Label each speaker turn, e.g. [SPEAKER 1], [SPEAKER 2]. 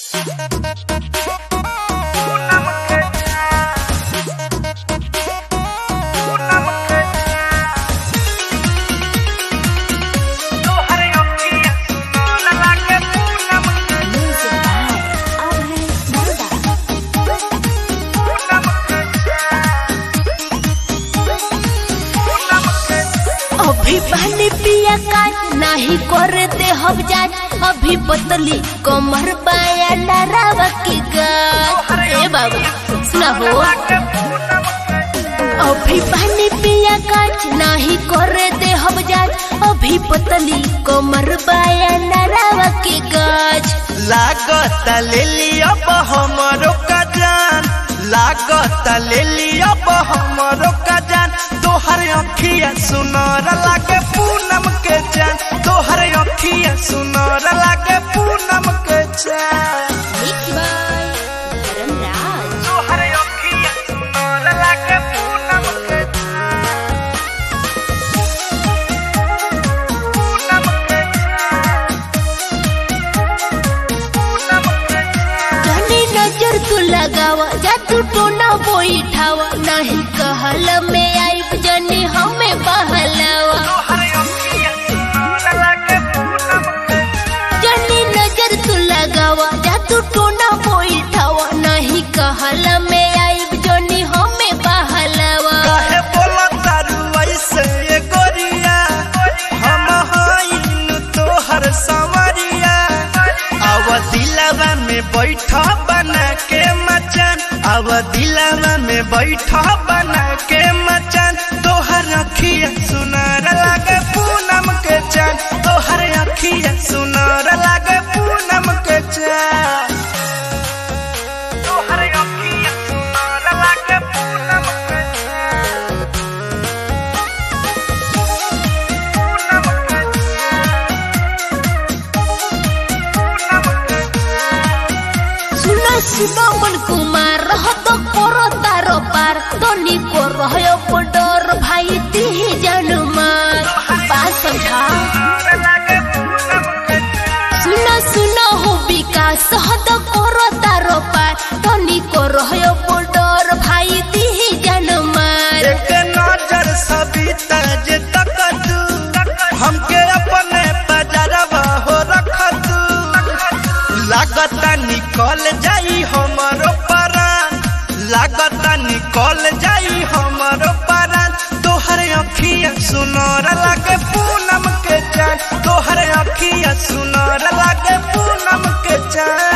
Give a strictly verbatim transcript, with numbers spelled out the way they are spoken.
[SPEAKER 1] अभी पानी पिया का नहीं करे दे हम जान अभी बतली कमर पाया डरावा की गाज ए बाबू सुना हो अभी पानी पिया का नहीं करे दे हम जान अभी बतली कमर पाया डरावा की गाज
[SPEAKER 2] लागत ले लिया हमरो का जान लागत ले लिया हमरो का जान तोहर अखिया सुनर लागे पूनम के जान तोहर अखिया सुनर लागे पूनम के जान तोहर अखिया सुनर लागे पूनम के पूनम के पूनम के
[SPEAKER 1] जानी नजर तू लगावा जा तू टोना बैठावा नहीं कहल में आई जनी हमें बहलावा जनी नजर तू लगावा जा तू टोना बैठावा नहीं कहल में आई जनी हमें बहलावा
[SPEAKER 2] काहे बोला तारू ऐसे ये गोरिया हम हाइन तोहर संवरिया आव दिलवा में बैठा बना के मचान आव दिलवा में बैठा बना के मचान तोहर अखिया सुनर लागे पूनम के चान तोहर अखिया सुनर लागे पूनम के चान तोहर अखिया सुनर लागे पूनम के चान पूनम के पूनम के
[SPEAKER 1] सुना सुना मन कुमार रह तो करो तारो पार तोनी को रहो पडर भाई ती जान मार बात समझा सुना सुना हो विकास हो तो करो तारो पार तोनी को रहो पडर भाई ती जान मार
[SPEAKER 2] एक नजर सबिता जे तक तू हमके अपने बजरवा हो रख तू लागता निकल जाई हमरो परान लागता निकल जाई हमरो परान तोहर अखिया सुनर लागे पूनम के चान तोहर अखिया सुनर लागे पूनम के चान।